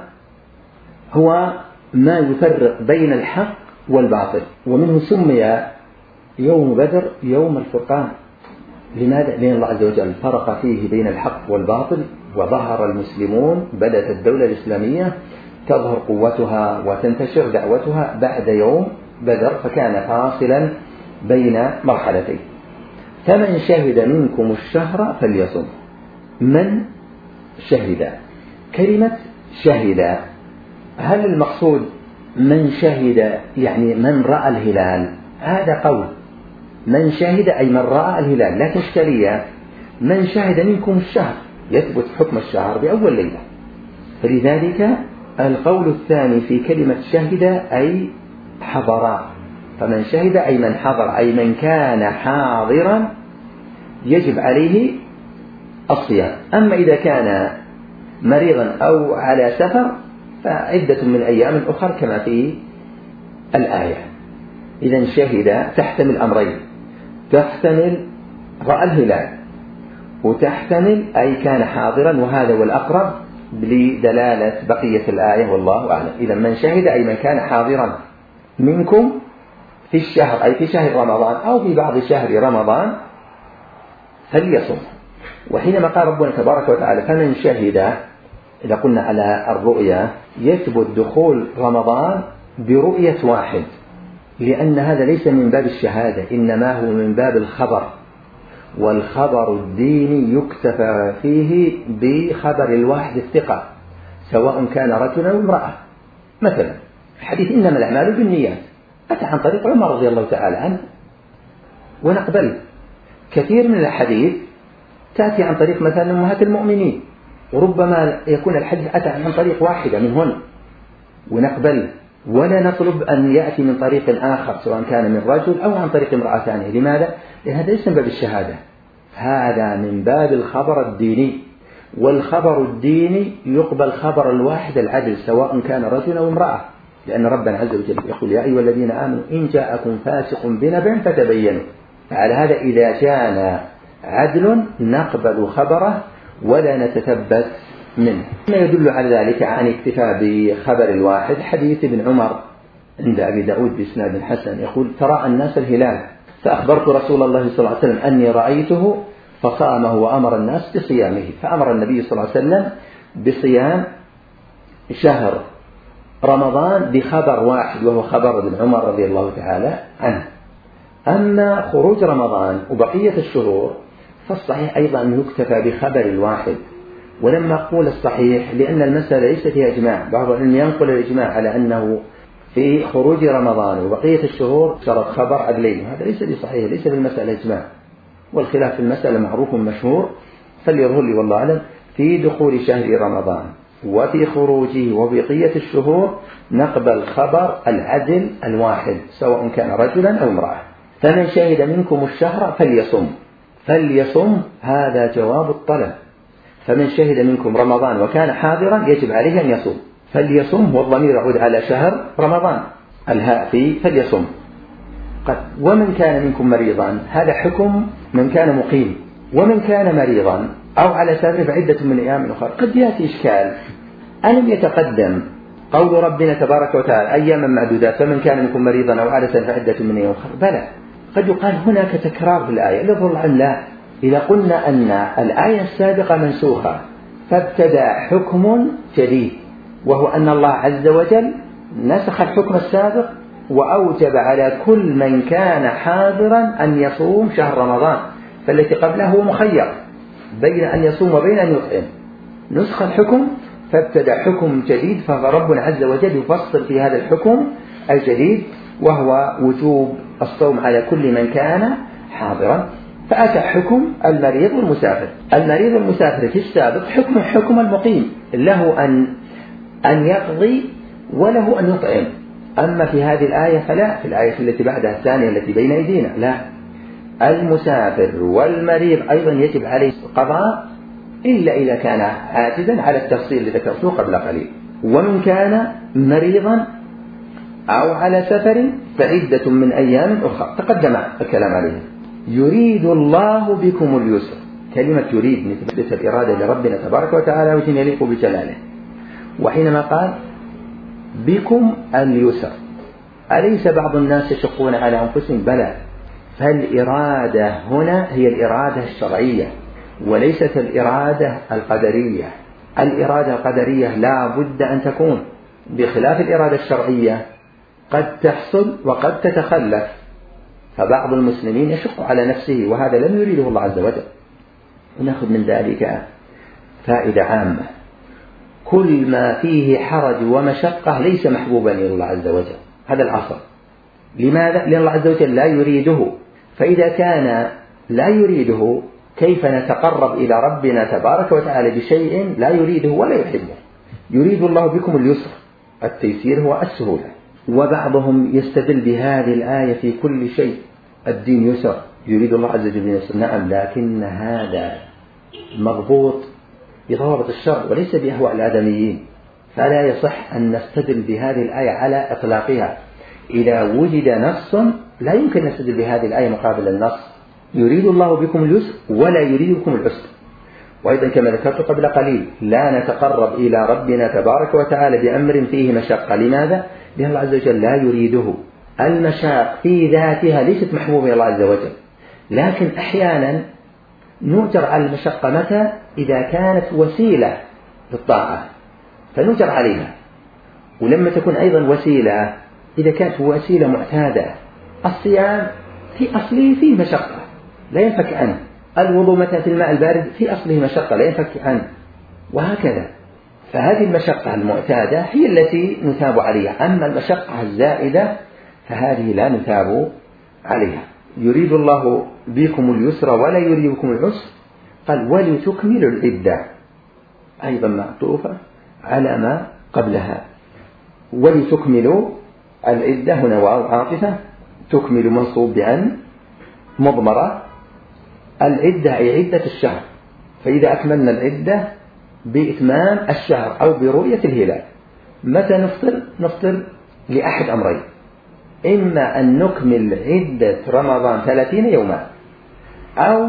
هو ما يفرق بين الحق والباطل، ومنه سمي يوم بدر يوم الفرقان. لماذا؟ لأن الله عز وجل فرق فيه بين الحق والباطل، وظهر المسلمون، بدأت الدولة الإسلامية تظهر قوتها وتنتشر دعوتها بعد يوم بدر، فكان فاصلا بين مرحلتين. فمن شهد منكم الشهر فليصم. من شهد، كلمة شهد هل المقصود من شهد يعني من رأى الهلال؟ هذا قول، من شهد أي من رأى الهلال، لكن إشكالية من شهد منكم الشهر، يثبت حكم الشهر بأول ليلة، فلذلك القول الثاني في كلمة شهد أي حضر، فمن شهد أي من حضر، أي من كان حاضرا يجب عليه الصيام. أما إذا كان مريضا أو على سفر فعدة من أيام أخرى كما في الآية. إذن شهد تحتمل أمرين، تحتمل رأى الهلال، وتحتمل أي كان حاضرا، وهذا هو الأقرب لدلالة بقية الآية والله أعلم. إذن من شهد أي من كان حاضرا منكم في الشهر، أي في شهر رمضان أو في بعض شهر رمضان فليصم. وحينما قال ربنا تبارك وتعالى فمن شهد، إذا قلنا على الرؤية يثبت دخول رمضان برؤية واحد، لأن هذا ليس من باب الشهادة، إنما هو من باب الخبر، والخبر الديني يكتفى فيه بخبر الواحد الثقة سواء كان رجلا أو امرأة. مثلا حديث إنما الأعمال بالنيات أتى عن طريق عمر رضي الله تعالى عنه ونقبل. كثير من الحديث تأتي عن طريق مثلا أمهات المؤمنين، وربما يكون الحديث أتى عن طريق واحدة منهن ونقبل، ولا نطلب أن يأتي من طريق آخر سواء كان من رجل أو عن طريق امرأة ثانية. لماذا؟ لأن هذا ليس من باب الشهادة، هذا من باب الخبر الديني، والخبر الديني يقبل خبر الواحد العدل سواء كان رجل أو امرأة، لأن ربنا عز وجل يقول يا أيها الذين آمنوا إن جاءكم فاسق بنبأ فتبينوا. على هذا إذا جاءنا عدل نقبل خبره ولا نتثبت منه. ما يدل على ذلك عن اكتفاء بخبر الواحد حديث ابن عمر عند أبي داود بإسناد حسن يقول تراءى الناس الهلال فأخبرت رسول الله صلى الله عليه وسلم أني رأيته فصامه وأمر الناس بصيامه، فأمر النبي صلى الله عليه وسلم بصيام شهر رمضان بخبر واحد وهو خبر ابن عمر رضي الله تعالى عنه. أما خروج رمضان وبقية الشهور فالصحيح أيضا أن يكتفى بخبر الواحد. ولما أقول الصحيح لأن المسألة ليس فيها إجماع، بعض العلم ينقل الإجماع على أنه في خروج رمضان وبقية الشهور شرط خبر عدلين، وهذا ليس بصحيح، ليس في المسألة إجماع، والخلاف في المسألة معروف مشهور. فليظهر لي والله أعلم في دخول شهر رمضان وفي خروجه وبقية الشهور نقبل خبر العدل الواحد سواء كان رجلا أو امرأة. فمن شهد منكم الشهر فليصم، فليصم هذا جواب الطلب، فمن شهد منكم رمضان وكان حاضرا يجب عليه أن يصوم، فليصم والضمير يعود على شهر رمضان، الهاء في فليصم. قد ومن كان منكم مريضا هذا حكم من كان مقيم، ومن كان مريضا أو على سفر فعدة من أيام أخرى. قد يأتي إشكال ألم يتقدم قول ربنا تبارك وتعالى أياما معدودات فمن كان منكم مريضا أو على سفر فعدة من أيام أخرى؟ بلى، قد يقال هناك تكرار في الآية لظل عن لا. إذا قلنا أن الآية السابقة منسوخة فابتدأ حكم جديد وهو أن الله عز وجل نسخ الحكم السابق وأوجب على كل من كان حاضرا أن يصوم شهر رمضان، فالتي قبله هو مخير بين أن يصوم وبين أن يطعم. نسخ الحكم فابتدأ حكم جديد، فربنا عز وجل يفصل في هذا الحكم الجديد وهو وجوب الصوم على كل من كان حاضرا. فأتى حكم المريض والمسافر. المريض والمسافر في السابق حكم حكم المقيم، له أن أن يقضي وله أن يطعم. أما في هذه الآية فلا، في الآية التي بعدها الثانية التي بين أيدينا لا، المسافر والمريض أيضا يجب عليه القضاء إلا إذا كان عاجزا على التفصيل الذي ذكرته قبل قليل. ومن كان مريضا أو على سفر فعدة من أيام أخرى تقدم الكلام عليه. يريد الله بكم اليسر، كلمة يريد نثبت الإرادة لربنا تبارك وتعالى وجه يليق بجلاله. وحينما قال بكم اليسر أليس بعض الناس يشقون على أنفسهم؟ بلى، فالإرادة هنا هي الإرادة الشرعية وليست الإرادة القدرية. الإرادة القدرية لا بد أن تكون، بخلاف الإرادة الشرعية قد تحصل وقد تتخلف، فبعض المسلمين يشق على نفسه وهذا لم يريده الله عز وجل. ونأخذ من ذلك فائدة عامة: كل ما فيه حرج ومشقة ليس محبوبا إلى الله عز وجل، هذا الأصل. لماذا؟ لأن الله عز وجل لا يريده، فإذا كان لا يريده كيف نتقرب إلى ربنا تبارك وتعالى بشيء لا يريده ولا يحبه؟ يريد الله بكم اليسر، التيسير هو السهولة. وبعضهم يستدل بهذه الآية في كل شيء، الدين يسر، يريد الله عز وجل يسر، نعم، لكن هذا مضبوط بضوابط الشرع وليس بأهواء الآدميين، فلا يصح أن نستدل بهذه الآية على إطلاقها. إذا وجد نص لا يمكن نستدل بهذه الآية مقابل النص. يريد الله بكم اليسر ولا يريد بكم العسر. وأيضا كما ذكرت قبل قليل لا نتقرب إلى ربنا تبارك وتعالى بأمر فيه مشقة. لماذا؟ لأن الله عز وجل لا يريده. المشاق في ذاتها ليست محبوبة إلى الله عز وجل، لكن أحيانا نؤجر على المشقة متى؟ إذا كانت وسيلة للطاعة فنؤجر عليها، ولما تكون أيضا وسيلة إذا كانت وسيلة معتادة. الصيام في أصله فيه مشقة لا ينفك عنه، الوضوء متى في الماء البارد في أصله مشقة لا ينفك عنه، وهكذا. فهذه المشقة المعتادة هي التي نثاب عليها، أما المشقة الزائدة فهذه لا نثاب عليها. يريد الله بكم اليسر ولا يريد بكم العسر. قال ولتكملوا العدة، أيضا معطوفة على ما قبلها. ولتكملوا العدة هنا واو عاطفة، تكمل منصوب بأن مضمرة. العدة أي عدة الشهر، فإذا أكملنا العدة بإتمام الشهر أو برؤية الهلال. متى نفطر؟ نفطر لأحد أمرين: إما أن نكمل عدة رمضان ثلاثين يوما، أو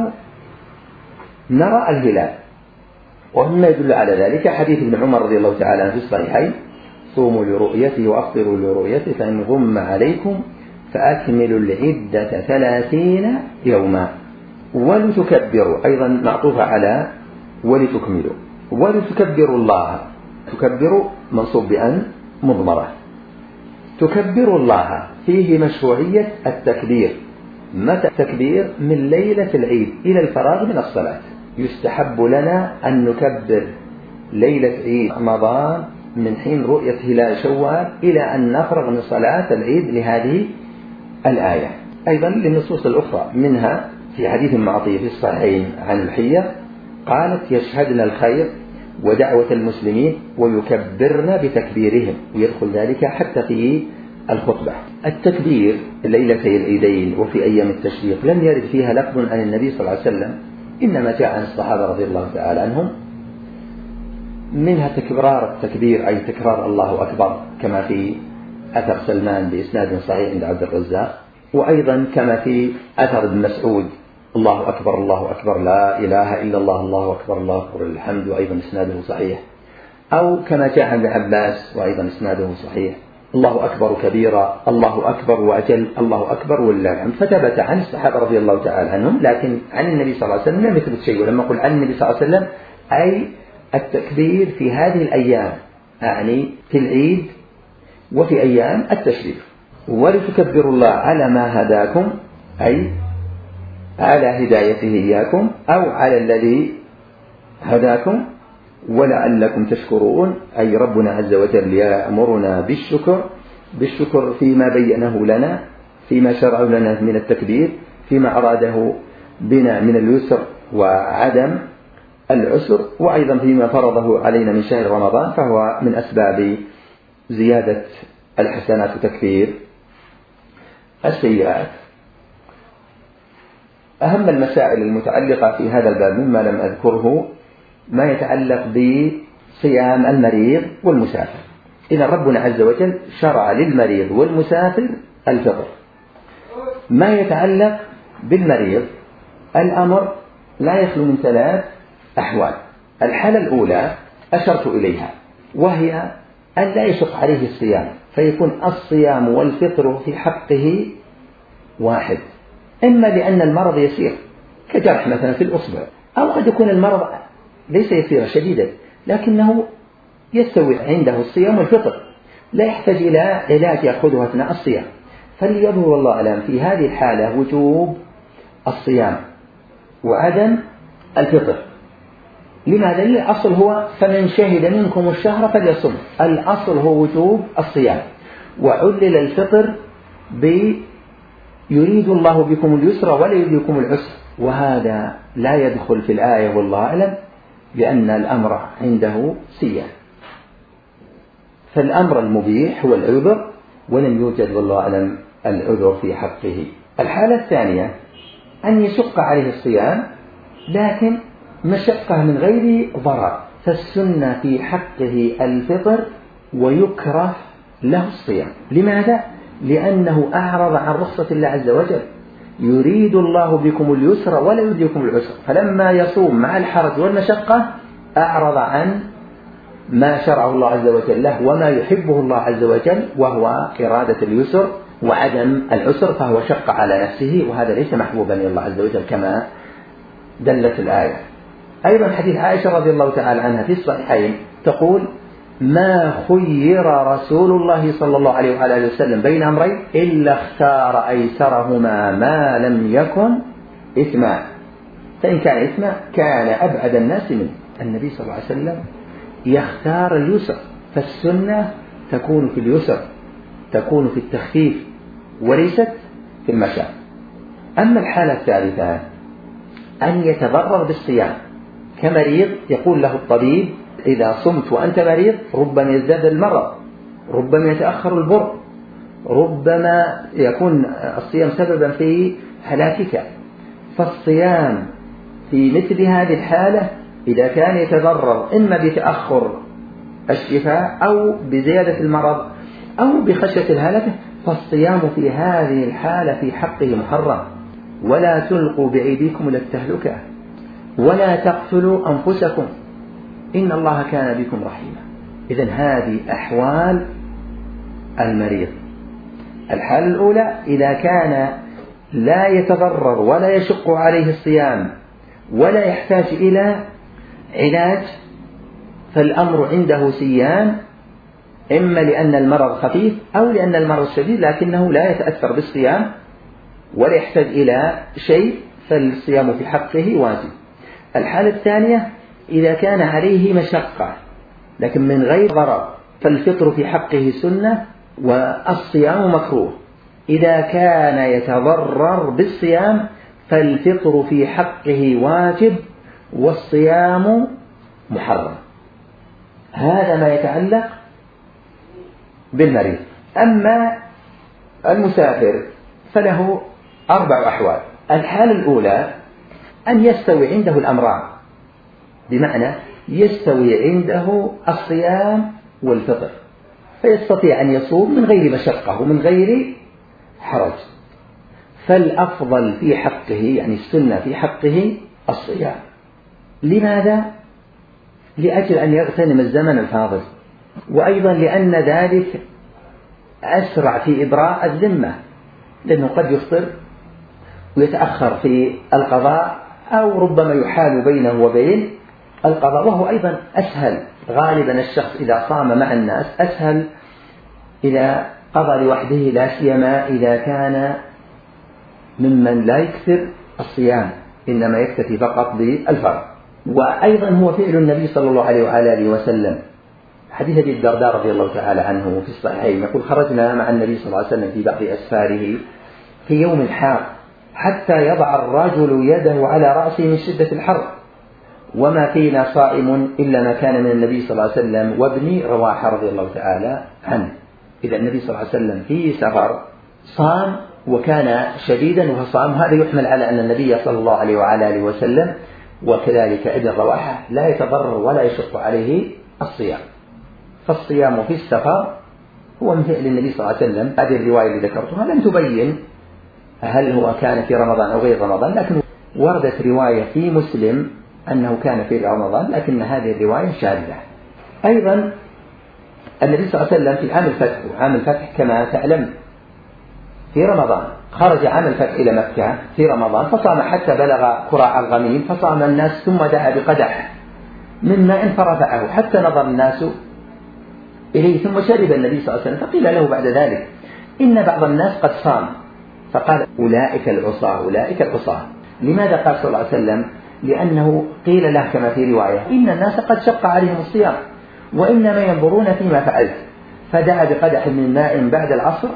نرى الهلال. ومما يدل على ذلك حديث ابن عمر رضي الله تعالى عنه في الصحيحين: صوموا لرؤيته وأفطروا لرؤيته فإن غم عليكم فأكملوا العدة ثلاثين يوما ولتكبروا، أيضا معطوفة على ولتكملوا، ولتكبروا الله. تكبروا منصوب بأن مضمرة. تكبروا الله فيه مشروعية التكبير. متى التكبير؟ من ليلة العيد إلى الفراغ من الصلاة. يستحب لنا أن نكبر ليلة عيد رمضان من حين رؤية هلال شوال إلى أن نفرغ من صلاة العيد لهذه الآية. أيضا للنصوص الأخرى، منها في حديث معطي في الصحيحين عن الحية قالت: يشهدن الخير ودعوة المسلمين ويكبرن بتكبيرهم، ويدخل ذلك حتى في الخطبة. التكبير ليلتي العيدين وفي أيام التشريق لم يرد فيها لفظ عن النبي صلى الله عليه وسلم، إنما جاء عن الصحابة رضي الله تعالى عنهم، منها تكرار التكبير أي تكرار الله أكبر كما في أثر سلمان بإسناد صحيح عند عبد الرزاق، وأيضا كما في أثر ابن مسعود: الله أكبر الله أكبر لا إله إلا الله الله أكبر الله أكبر الحمد، وأيضا إسناده صحيح. أو كما جاء عند عباس وأيضا إسناده صحيح: الله أكبر كبيرا الله أكبر وأجل الله أكبر ولله الحمد. فثبت عن الصحابة رضي الله تعالى عنهم، لكن عن النبي صلى الله عليه وسلم لم يثبت شيء. ولما أقول عن النبي صلى الله عليه وسلم أي التكبير في هذه الأيام، أعني في العيد وفي أيام التشريق. ولتكبروا الله على ما هداكم، أي على هدايته إياكم أو على الذي هداكم، ولعلكم تشكرون، أي ربنا عز وجل يأمرنا بالشكر بالشكر فيما بينه لنا، فيما شرعه لنا من التكبير، فيما أراده بنا من اليسر وعدم العسر، وأيضا فيما فرضه علينا من شهر رمضان، فهو من أسباب زيادة الحسنات وتكفير السيئات. أهم المسائل المتعلقة في هذا الباب مما لم أذكره ما يتعلق بصيام المريض والمسافر. إذا ربنا عز وجل شرع للمريض والمسافر الفطر. ما يتعلق بالمريض الأمر لا يخلو من ثلاث أحوال. الحالة الأولى أشرت إليها، وهي أن لا يشق عليه الصيام، فيكون الصيام والفطر في حقه واحد، إما لأن المرض يسير كجرح مثلا في الأصبع، أو قد يكون المرض ليس يسيرا شديدا لكنه يستوي عنده الصيام والفطر، لا يحتاج إلى علاج يأخذه أثناء الصيام. فليظهر والله أعلم في هذه الحالة وجوب الصيام وعدم الفطر. لماذا؟ الأصل هو فمن شهد منكم الشهر فليصم، الأصل هو وجوب الصيام، وعلل الفطر بيريد الله بكم اليسر ولا يريد بكم العسر، وهذا لا يدخل في الآية والله أعلم، لأن الأمر عنده سيان. فالأمر المبيح هو العذر، ولم يوجد والله أعلم العذر في حقه. الحالة الثانية أن يشق عليه الصيام لكن مشقة من غير ضرر، فالسنة في حقه الفطر ويكره له الصيام. لماذا؟ لأنه أعرض عن رخصة الله عز وجل، يريد الله بكم اليسر ولا يريد بكم العسر، فلما يصوم مع الحرج والمشقة أعرض عن ما شرعه الله عز وجل له وما يحبه الله عز وجل، وهو إرادة اليسر وعدم العسر، فهو شق على نفسه، وهذا ليس محبوبا لله عز وجل كما دلت الآية. أيضا حديث عائشة رضي الله تعالى عنها في الصحيحين تقول: ما خير رسول الله صلى الله عليه وآله وسلم بين أمرين إلا اختار أيسرهما ما لم يكن إثما، فإن كان إثما كان أبعد الناس منه. النبي صلى الله عليه وسلم يختار اليسر، فالسنة تكون في اليسر، تكون في التخفيف وليست في المشاق. أما الحالة الثالثة أن يتضرر بالصيام كمريض، يقول له الطبيب: إذا صمت وأنت مريض ربما يزداد المرض، ربما يتأخر البر، ربما يكون الصيام سببا في هلاكك. فالصيام في مثل هذه الحالة إذا كان يتضرر إما بتأخر الشفاء أو بزيادة المرض أو بخشية الهلكة، فالصيام في هذه الحالة في حقه محرم. ولا تلقوا بأيديكم إلى التهلكة ولا تقتلوا أنفسكم إن الله كان بكم رحيما. إذن هذه أحوال المريض. الحالة الأولى إذا كان لا يتضرر ولا يشق عليه الصيام ولا يحتاج إلى علاج، فالأمر عنده صيام، إما لأن المرض خفيف أو لأن المرض شديد لكنه لا يتأثر بالصيام ولا يحتاج إلى شيء، فالصيام في حقه واجب. الحالة الثانية إذا كان عليه مشقة لكن من غير ضرر، فالفطر في حقه سنة والصيام مكروه. إذا كان يتضرر بالصيام فالفطر في حقه واجب والصيام محرم. هذا ما يتعلق بالمريض. أما المسافر فله أربع أحوال. الحالة الأولى أن يستوي عنده الأمران، بمعنى يستوي عنده الصيام والفطر، فيستطيع أن يصوم من غير مشقة ومن غير حرج، فالأفضل في حقه يعني السنة في حقه الصيام. لماذا؟ لأجل أن يغتنم الزمن الفاضل، وأيضا لأن ذلك أسرع في إبراء الذمة، لأنه قد يفطر ويتأخر في القضاء أو ربما يحال بينه وبين القضاء، وهو أيضا أسهل. غالبا الشخص إذا صام مع الناس أسهل إذا قضى لوحده، لا سيما إذا كان ممن لا يكثر الصيام إنما يكتفي فقط بالفرض. وأيضا هو فعل النبي صلى الله عليه وآله وسلم. حديث أبي الدرداء رضي الله تعالى عنه في الصحيحين يقول: خرجنا مع النبي صلى الله عليه وسلم في بعض أسفاره في يوم حار حتى يضع الرجل يده على رأسه من شدة الحر، وما فينا صائم إلا ما كان من النبي صلى الله عليه وسلم وابن رواحة رضي الله تعالى عنه. إذا النبي صلى الله عليه وسلم في سفر صام وكان شديدا وصام، هذا يحمل على أن النبي صلى الله عليه وعلى آله وسلم وكذلك ابن رواحة لا يتضرر ولا يشق عليه الصيام، فالصيام في السفر هو من فعل النبي صلى الله عليه وسلم. هذه الرواية اللي ذكرتها لم تبين هل هو كان في رمضان أو غير رمضان، لكن وردت رواية في مسلم أنه كان في رمضان، لكن هذه الرواية شاذة. أيضا النبي صلى الله عليه وسلم في عام الفتح، عام الفتح كما تعلم في رمضان، خرج عام الفتح إلى مكة في رمضان فصام حتى بلغ قراع الغميم، فصام الناس ثم دعا بقدح من ماء فرفعه حتى نظر الناس إليه، ثم شرب النبي صلى الله عليه وسلم، فقيل له بعد ذلك إن بعض الناس قد صام، فقال: أولئك العصاة أولئك العصاة. لماذا قال صلى الله عليه وسلم؟ لأنه قيل له كما في رواية: إن الناس قد شق عليهم الصيام وإنما ينظرون فيما فعلت، فدعا بقدح من ماء بعد العصر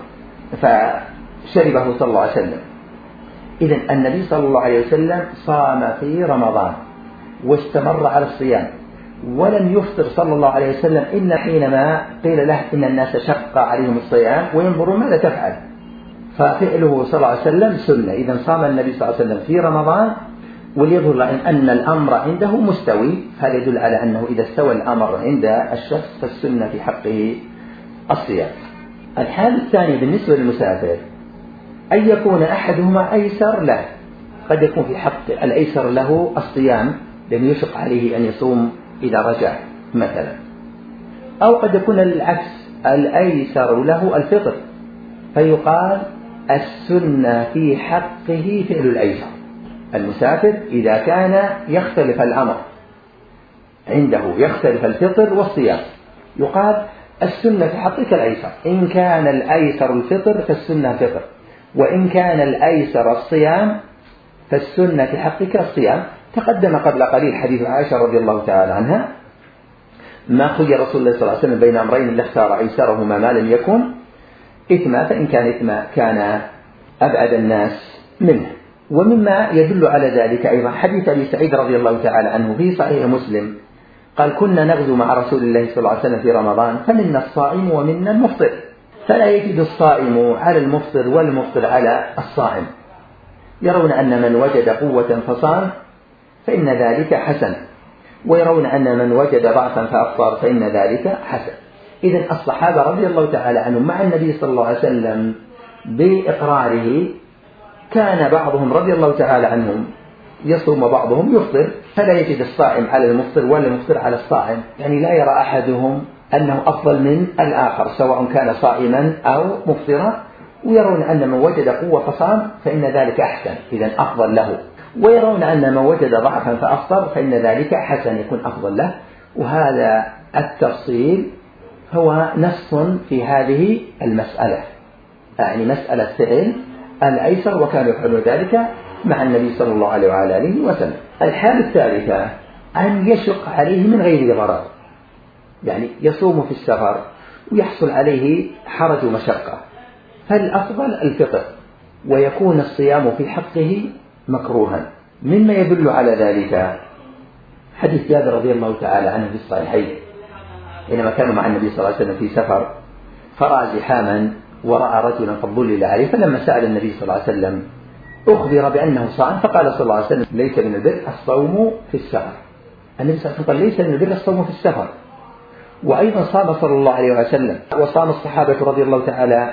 فشربه صلى الله عليه وسلم. إذن النبي صلى الله عليه وسلم صام في رمضان واستمر على الصيام ولم يفطر صلى الله عليه وسلم إلا حينما قيل له إن الناس شق عليهم الصيام وينظرون ماذا تفعل، ففعله صلى الله عليه وسلم سنة. إذن صام النبي صلى الله عليه وسلم في رمضان وليظهر أن الأمر عنده مستوي، هذا يدل على أنه إذا استوى الأمر عند الشخص فالسنة في حقه الصيام. الحال الثاني بالنسبة للمسافر أن يكون أحدهما أيسر له، قد يكون في حق الأيسر له الصيام لأنه يشق عليه أن يصوم إذا رجع مثلا، أو قد يكون العكس الأيسر له الفطر، فيقال السنة في حقه فعل الأيسر. المسافر إذا كان يختلف الأمر عنده، يختلف الفطر والصيام، يقال السنة في حقك الأيسر. إن كان الأيسر الفطر فالسنة فطر، وإن كان الأيسر الصيام فالسنة في حقك الصيام. تقدم قبل قليل حديث عائشة رضي الله تعالى عنها: ما خير رسول الله صلى الله عليه وسلم بين أمرين إلا اختار أيسرهما ما لم يكن إثما، فإن كان إثما كان أبعد الناس منه. ومما يدل على ذلك أيضا حديث أبي سعيد رضي الله تعالى عنه في صحيح مسلم قال: كنا نغزو مع رسول الله صلى الله عليه وسلم في رمضان فمنا الصائم ومنا المفطر، فلا يجد الصائم على المفطر والمفطر على الصائم، يرون أن من وجد قوة فصام فإن ذلك حسن، ويرون أن من وجد ضعفا فأفطر فإن ذلك حسن. إذن الصحابة رضي الله تعالى عنهم مع النبي صلى الله عليه وسلم بإقراره، كان بعضهم رضي الله تعالى عنهم يصوم وبعضهم يفطر، فلا يجد الصائم على المفطر ولا المفطر على الصائم، يعني لا يرى أحدهم أنه أفضل من الآخر سواء كان صائما أو مفطرا، ويرون أن من وجد قوة فصام فإن ذلك أحسن، إذن أفضل له، ويرون أن من وجد ضعفا فأفطر فإن ذلك حسن يكون أفضل له. وهذا التفصيل هو نص في هذه المسألة، يعني مسألة فعل الأيسر، وكانوا يفعلون ذلك مع النبي صلى الله عليه وعلى آله وسلم. الحالة الثالثة أن يشق عليه من غير ضرر، يعني يصوم في السفر ويحصل عليه حرج ومشقة، فالأفضل الفطر، ويكون الصيام في حقه مكروها. مما يدل على ذلك حديث جابر رضي الله تعالى عنه في الصحيحين، حينما كانوا مع النبي صلى الله عليه وسلم في سفر فرأى زحاما ورأى رجلا قد ظلل عليه، فلما سأل النبي صلى الله عليه وسلم أخبر بأنه صائم، فقال صلى الله عليه وسلم ليس من البر الصوم في السفر. النبي صلى الله عليه وسلم قال ليس من البر الصوم في السفر. وأيضا صام صلى الله عليه وسلم وصام الصحابة رضي الله تعالى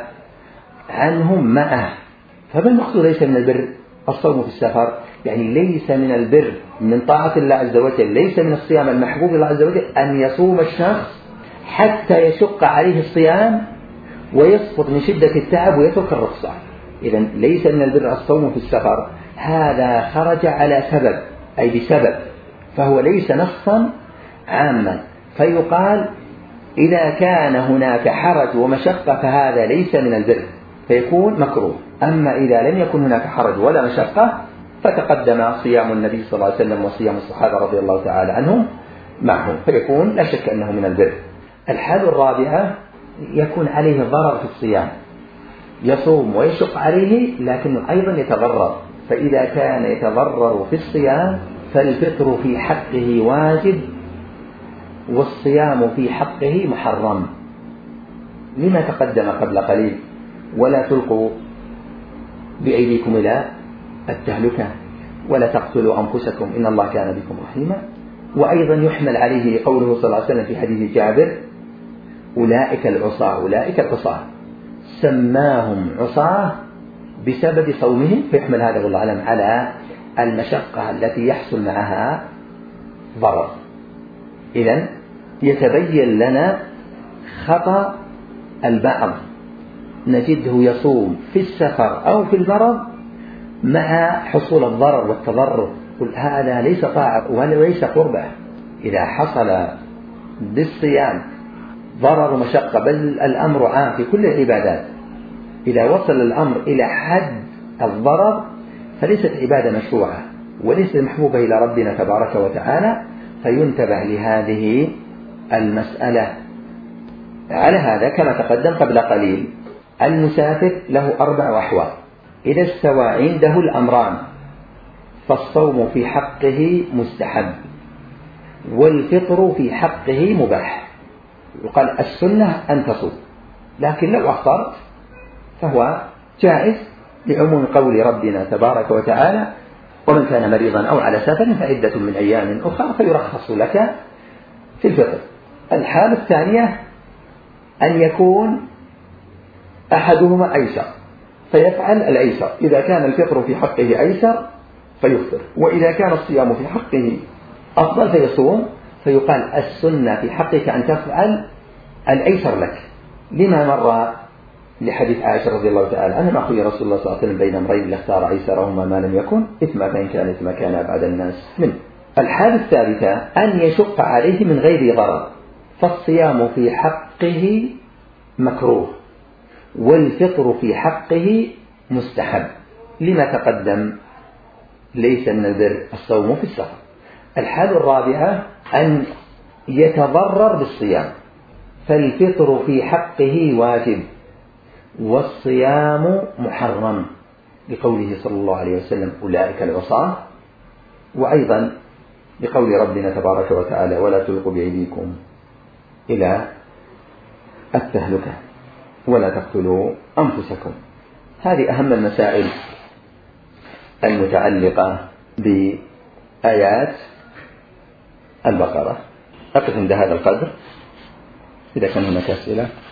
عنهم معه، فما المقصود ليس من البر الصوم في السفر؟ يعني ليس من البر من طاعة الله عز وجل، ليس من الصيام المحبوب لله عز وجل أن يصوم الشخص حتى يشق عليه الصيام ويسقط من شدة التعب ويترك الرخصة. إذن ليس من البر الصوم في السفر، هذا خرج على سبب أي بسبب، فهو ليس نصا عاما، فيقال إذا كان هناك حرج ومشقة فهذا ليس من البر فيكون مكروه. أما إذا لم يكن هناك حرج ولا مشقة فتقدم صيام النبي صلى الله عليه وسلم وصيام الصحابة رضي الله تعالى عنهم معه، فيكون لا شك أنه من البر. الحالة الرابعة يكون عليه ضرر في الصيام، يصوم ويشق عليه لكنه أيضا يتضرر، فإذا كان يتضرر في الصيام فالفطر في حقه واجب والصيام في حقه محرم، لما تقدم قبل قليل: ولا تلقوا بأيديكم إلى التهلكة ولا تقتلوا أنفسكم إن الله كان بكم رحيما. وأيضا يحمل عليه قوله صلى الله عليه وسلم في حديث جابر: أولئك العصاة أولئك العصاة، سماهم عصاة بسبب صومهم، فيحمل هذا والله أعلم على المشقة التي يحصل معها ضرر. إذن يتبين لنا خطأ البعض، نجده يصوم في السفر أو في المرض مع حصول الضرر والتضرر، قل هذا ليس طاعة وليس قربة. إذا حصل بالصيام ضرر ومشقة، بل الأمر عام في كل العبادات، إذا وصل الأمر إلى حد الضرر فليست عبادة مشروعة وليست محبوبة إلى ربنا تبارك وتعالى، فينتبه لهذه المسألة. على هذا كما تقدم قبل قليل المسافر له أربع أحوال، إذا استوى عنده الأمران فالصوم في حقه مستحب والفطر في حقه مباح. يقال السنة أن تصوم، لكن لو أفطرت فهو جائز لعموم قول ربنا تبارك وتعالى: ومن كان مريضا أو على سفر فعدة من أيام أخرى، فيرخص لك في الفطر. الحالة الثانية أن يكون أحدهما أيسر فيفعل الأيسر، إذا كان الفطر في حقه أيسر فيفطر، وإذا كان الصيام في حقه أفضل فيصوم، فيقال السنة في حقك أن تفعل الأيسر لك، لما مر لحديث عائشة رضي الله تعالى عنها: ما خير رسول الله صلى الله عليه وسلم بين أمرين لاختار أيسرهما ما لم يكن إثما، فإن كان إثما كان أبعد الناس منه. الحالة الثالثة أن يشق عليه من غير ضرر، فالصيام في حقه مكروه والفطر في حقه مستحب، لما تقدم ليس من البر الصوم في السفر. الحالة الرابعة أن يتضرر بالصيام، فالفطر في حقه واجب والصيام محرم، لقوله صلى الله عليه وسلم: أولئك العصاة. وأيضا لقول ربنا تبارك وتعالى: ولا تلقوا بأيديكم إلى التهلكة ولا تقتلوا أنفسكم. هذه أهم المسائل المتعلقة بآيات البقرة. أقف عند هذا القدر، إذا كان هناك أسئلة.